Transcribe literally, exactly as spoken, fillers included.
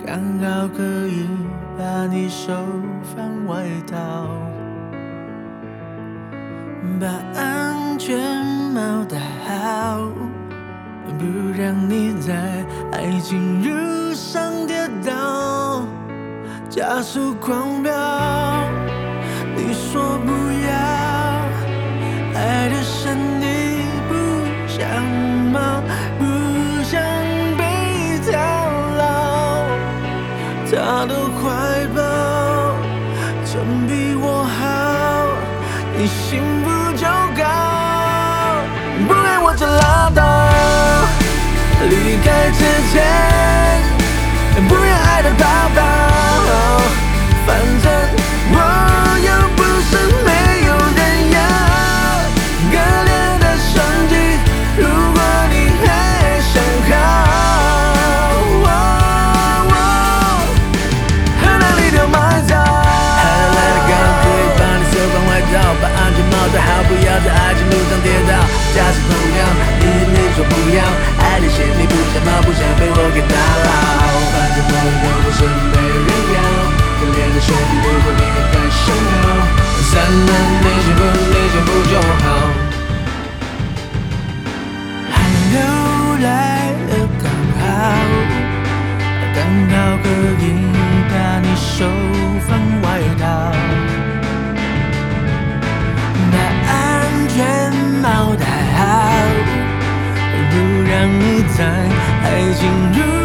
刚好可以把你收放外套，把安全帽戴好，不让你在爱情路上跌倒，加速狂飙。你说不要，爱的深你不想冒，不想被套牢，他的怀抱真比我好，你幸福就高。不爱我就拉倒，离开之前不要爱的抱抱，反正我又不是没有人要。割裂的身体，如果你还想好，和哪里都埋葬。还来得刚可以把你收放外套，把安全帽戴好，不要在爱情路上跌倒。假使朋友，你你说不要，爱的线你不想冒，不想被我给打扰。反正我又不是没有人要，可怜的身体，如果你还想要，散了你幸福，你幸福就好。寒流来了刚好，刚好可以把你手放外套，把安全帽戴好，不让你在爱情路